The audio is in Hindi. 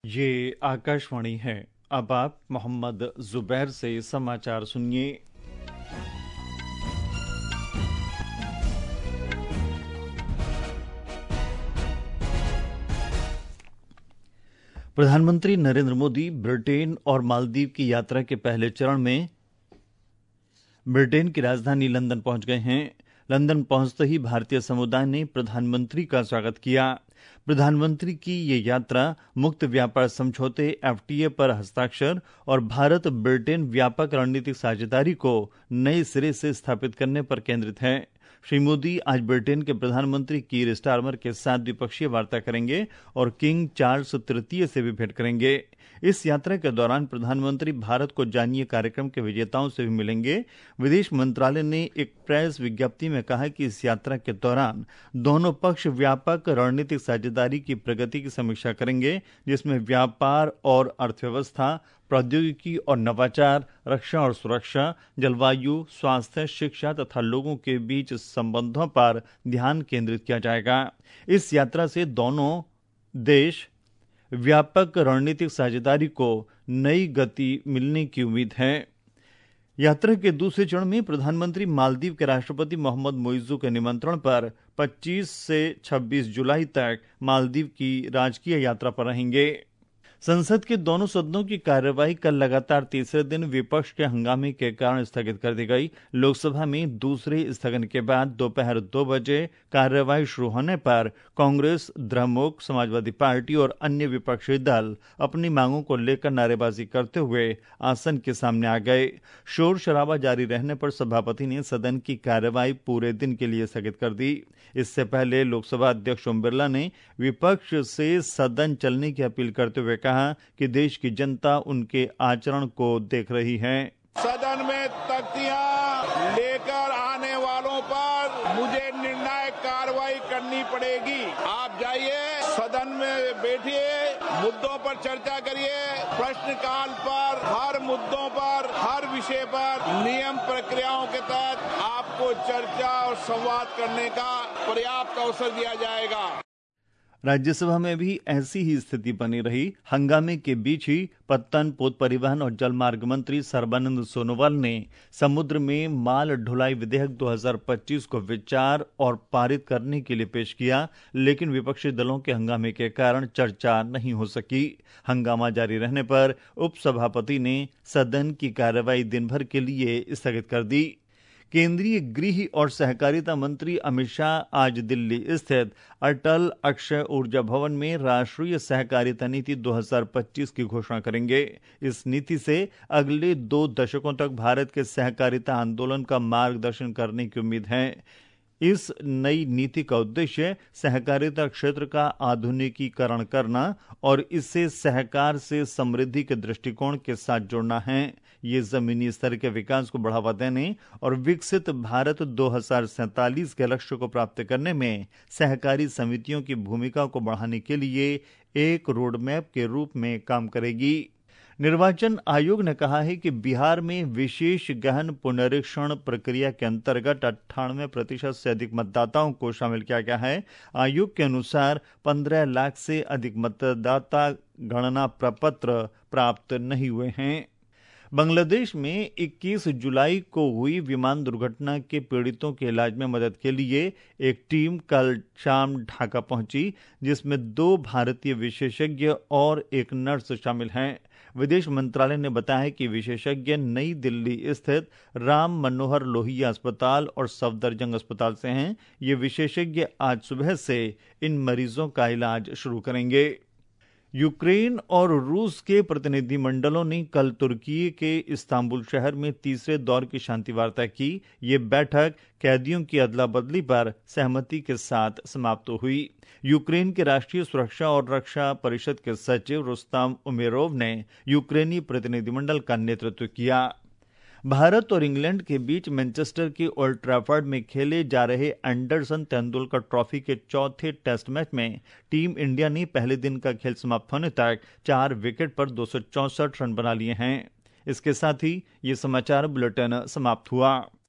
ये आकाशवाणी है। अब आप मोहम्मद जुबैर से समाचार सुनिए। प्रधानमंत्री नरेंद्र मोदी ब्रिटेन और मालदीव की यात्रा के पहले चरण में ब्रिटेन की राजधानी लंदन पहुंच गए हैं। लंदन पहुंचते ही भारतीय समुदाय ने प्रधानमंत्री का स्वागत किया। प्रधानमंत्री की ये यात्रा मुक्त व्यापार समझौते एफटीए पर हस्ताक्षर और भारत ब्रिटेन व्यापक रणनीतिक साझेदारी को नए सिरे से स्थापित करने पर केंद्रित है। श्री मोदी आज ब्रिटेन के प्रधानमंत्री कीर स्टारमर के साथ द्विपक्षीय वार्ता करेंगे और किंग चार्ल्स तृतीय से भी भेंट करेंगे। इस यात्रा के दौरान प्रधानमंत्री भारत को जानिए कार्यक्रम के विजेताओं से भी मिलेंगे। विदेश मंत्रालय ने एक प्रेस विज्ञप्ति में कहा कि इस यात्रा के दौरान दोनों पक्ष व्यापक रणनीतिक साझेदारी की प्रगति की समीक्षा करेंगे, जिसमें व्यापार और अर्थव्यवस्था, प्रौद्योगिकी और नवाचार, रक्षा और सुरक्षा, जलवायु, स्वास्थ्य, शिक्षा तथा लोगों के बीच संबंधों पर ध्यान केंद्रित किया जाएगा। इस यात्रा से दोनों देश व्यापक रणनीतिक साझेदारी को नई गति मिलने की उम्मीद है। यात्रा के दूसरे चरण में प्रधानमंत्री मालदीव के राष्ट्रपति मोहम्मद मोइज़ू के निमंत्रण पर 25 से 26 जुलाई तक मालदीव की राजकीय यात्रा पर रहेंगे। संसद के दोनों सदनों की कार्यवाही कल लगातार तीसरे दिन विपक्ष के हंगामे के कारण स्थगित कर दी गई। लोकसभा में दूसरे स्थगन के बाद दोपहर 2 बजे कार्यवाही शुरू होने पर कांग्रेस, द्रमुक, समाजवादी पार्टी और अन्य विपक्षी दल अपनी मांगों को लेकर नारेबाजी करते हुए आसन के सामने आ गए। शोर शराबा जारी रहने पर सभापति ने सदन की कार्यवाही पूरे दिन के लिए स्थगित कर दी। इससे पहले लोकसभा अध्यक्ष ओम बिरला ने विपक्ष से सदन चलने की अपील करते हुए कहा कि देश की जनता उनके आचरण को देख रही है। सदन में तख्तियां लेकर आने वालों पर मुझे निर्णायक कार्रवाई करनी पड़ेगी। आप जाइए, सदन में बैठिए, मुद्दों पर चर्चा करिए। प्रश्नकाल पर हर मुद्दों पर, हर विषय पर नियम प्रक्रियाओं के तहत आपको चर्चा और संवाद करने का पर्याप्त अवसर दिया जाएगा। राज्यसभा में भी ऐसी ही स्थिति बनी रही। हंगामे के बीच ही पत्तन, पोत परिवहन और जलमार्ग मंत्री सर्बानंद सोनोवाल ने समुद्र में माल ढुलाई विधेयक 2025 को विचार और पारित करने के लिए पेश किया, लेकिन विपक्षी दलों के हंगामे के कारण चर्चा नहीं हो सकी। हंगामा जारी रहने पर उपसभापति ने सदन की कार्यवाही दिन भर के लिए स्थगित कर दी। केंद्रीय गृह और सहकारिता मंत्री अमित शाह आज दिल्ली स्थित अटल अक्षय ऊर्जा भवन में राष्ट्रीय सहकारिता नीति 2025 की घोषणा करेंगे। इस नीति से अगले 2 दशकों तक भारत के सहकारिता आंदोलन का मार्गदर्शन करने की उम्मीद है। इस नई नीति का उद्देश्य सहकारिता क्षेत्र का आधुनिकीकरण करना और इसे सहकार से समृद्धि के दृष्टिकोण के साथ जोड़ना है। ये जमीनी स्तर के विकास को बढ़ावा देने और विकसित भारत 2047 के लक्ष्य को प्राप्त करने में सहकारी समितियों की भूमिका को बढ़ाने के लिए एक रोडमैप के रूप में काम करेगी। निर्वाचन आयोग ने कहा है कि बिहार में विशेष गहन पुनरीक्षण प्रक्रिया के अंतर्गत 98% से अधिक मतदाताओं को शामिल किया गया है। आयोग के अनुसार 15 लाख से अधिक मतदाता गणना प्रपत्र प्राप्त नहीं हुए हैं। बांग्लादेश में 21 जुलाई को हुई विमान दुर्घटना के पीड़ितों के इलाज में मदद के लिए एक टीम कल शाम ढाका पहुंची, जिसमें 2 भारतीय विशेषज्ञ और एक नर्स शामिल हैं। विदेश मंत्रालय ने बताया कि विशेषज्ञ नई दिल्ली स्थित राम मनोहर लोहिया अस्पताल और सफदरजंग अस्पताल से हैं। ये विशेषज्ञ आज सुबह से इन मरीजों का इलाज शुरू करेंगे। यूक्रेन और रूस के प्रतिनिधिमंडलों ने कल तुर्की के इस्तांबुल शहर में तीसरे दौर की शांति वार्ता की। ये बैठक कैदियों की अदला बदली पर सहमति के साथ समाप्त हुई। यूक्रेन के राष्ट्रीय सुरक्षा और रक्षा परिषद के सचिव रुस्तम उमेरोव ने यूक्रेनी प्रतिनिधिमंडल का नेतृत्व किया। भारत और इंग्लैंड के बीच मैनचेस्टर के ओल्ड ट्रैफर्ड में खेले जा रहे एंडरसन तेंदुलकर ट्रॉफी के चौथे टेस्ट मैच में टीम इंडिया ने पहले दिन का खेल समाप्त होने तक 4 विकेट पर 264 रन बना लिए हैं। इसके साथ ही ये समाचार बुलेटिन समाप्त हुआ।